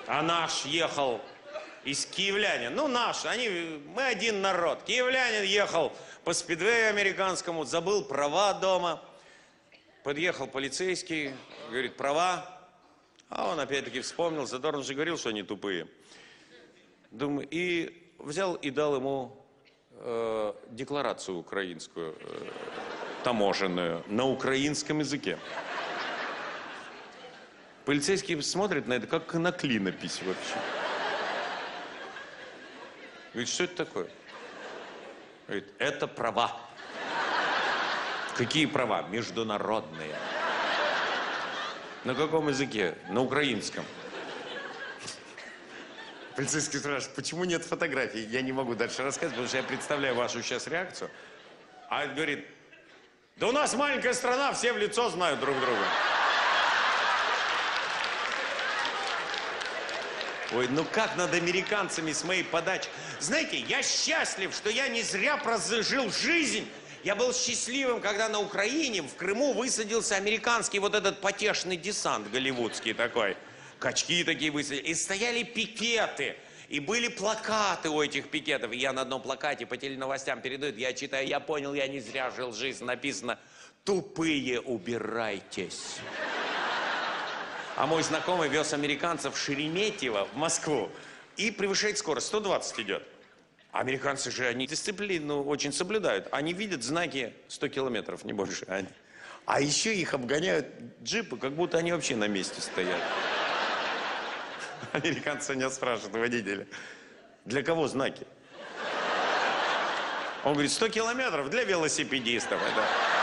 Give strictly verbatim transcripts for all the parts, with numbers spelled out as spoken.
А наш ехал из киевлянин. Ну, наш, они, мы один народ. Киевлянин ехал по спидвею американскому, забыл права дома. Подъехал полицейский, говорит, права. А он опять-таки вспомнил, Задорнов же говорил, что они тупые. Думаю, и взял и дал ему э, декларацию украинскую, э, таможенную, на украинском языке. Полицейский смотрит на это, как на клинопись вообще. Говорит, что это такое? Говорит, это права. Какие права? Международные. На каком языке? На украинском. Полицейский спрашивает, почему нет фотографий? Я не могу дальше рассказывать, потому что я представляю вашу сейчас реакцию. А он говорит, да у нас маленькая страна, все в лицо знают друг друга. Ой, ну как над американцами с моей подачи? Знаете, я счастлив, что я не зря прожил жизнь. Я был счастливым, когда на Украине, в Крыму, высадился американский вот этот потешный десант голливудский такой. Качки такие высадили. И стояли пикеты. И были плакаты у этих пикетов. И я на одном плакате по теленовостям передают. Я читаю, я понял, я не зря жил жизнь. Написано, тупые убирайтесь. А мой знакомый вез американцев в Шереметьево, в Москву. И превышает скорость. сто двадцать идет. Американцы же, они дисциплину очень соблюдают. Они видят знаки сто километров, не больше. Они... А еще их обгоняют джипы, как будто они вообще на месте стоят. Американцы меня спрашивают, водителя, для кого знаки? Он говорит, сто километров для велосипедистов. Это...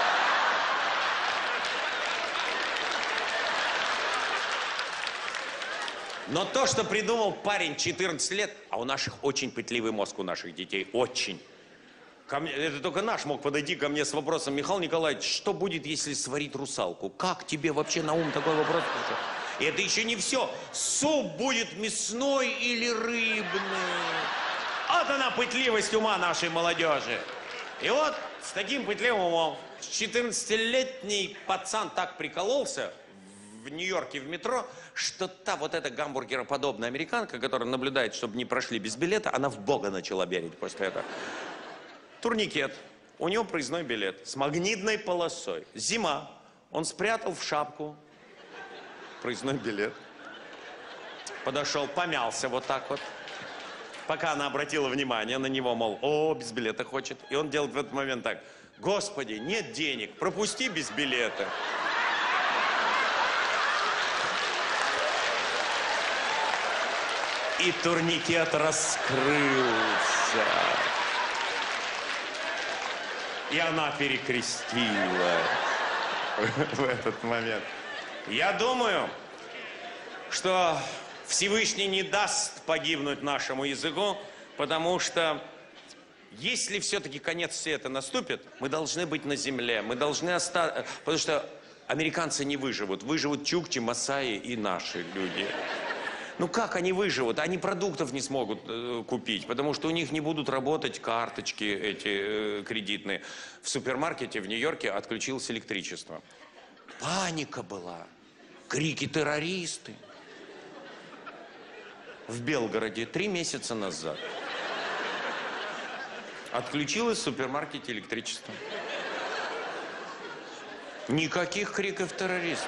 Но то, что придумал парень четырнадцать лет, а у наших очень пытливый мозг, у наших детей, очень. Ко мне, это только наш мог подойти ко мне с вопросом, Михаил Николаевич, что будет, если сварить русалку? Как тебе вообще на ум такой вопрос пришел? И это еще не все. Суп будет мясной или рыбный. Вот она пытливость ума нашей молодежи. И вот с таким пытливым умом четырнадцатилетний пацан так прикололся в Нью-Йорке в метро, что та вот эта гамбургероподобная американка, которая наблюдает, чтобы не прошли без билета, она в Бога начала верить после этого. Турникет. У него проездной билет с магнитной полосой. Зима. Он спрятал в шапку проездной билет. Подошел, помялся вот так вот. Пока она обратила внимание на него, мол, о, без билета хочет. И он делает в этот момент так. Господи, нет денег, пропусти без билета. И турникет раскрылся. И она перекрестила в этот момент. Я думаю, что Всевышний не даст погибнуть нашему языку, потому что если все-таки конец света наступит, мы должны быть на земле, мы должны остаться, потому что американцы не выживут, выживут чукчи, масаи и наши люди. Ну как они выживут? Они продуктов не смогут э, купить, потому что у них не будут работать карточки эти э, кредитные. В супермаркете в Нью-Йорке отключилось электричество. Паника была. Крики террористы. В Белгороде три месяца назад отключилось в супермаркете электричество. Никаких криков террористов.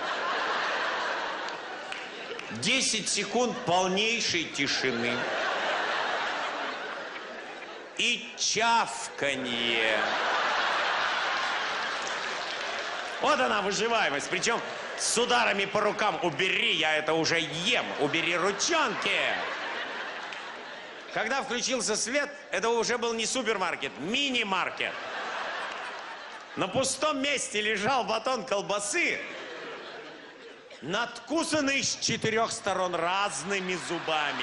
десять секунд полнейшей тишины. И чавканье. Вот она, выживаемость. Причем с ударами по рукам. Убери, я это уже ем. Убери ручонки. Когда включился свет, это уже был не супермаркет, мини-маркет. На пустом месте лежал батон колбасы, надкусанный с четырех сторон разными зубами.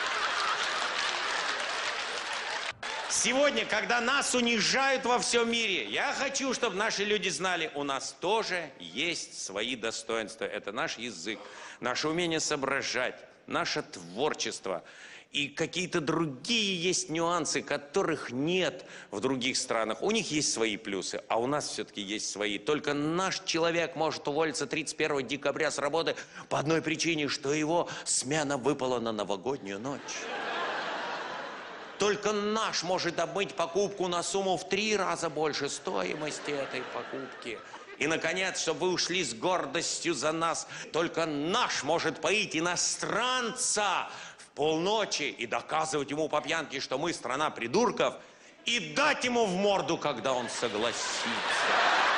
Сегодня, когда нас унижают во всем мире, я хочу, чтобы наши люди знали, у нас тоже есть свои достоинства. Это наш язык, наше умение соображать, наше творчество. И какие-то другие есть нюансы, которых нет в других странах. У них есть свои плюсы, а у нас все-таки есть свои. Только наш человек может уволиться тридцать первого декабря с работы по одной причине, что его смена выпала на новогоднюю ночь. Только наш может обмыть покупку на сумму в три раза больше стоимости этой покупки. И, наконец, чтобы вы ушли с гордостью за нас, только наш может поить иностранца в полночи и доказывать ему по пьянке, что мы страна придурков, и дать ему в морду, когда он согласится.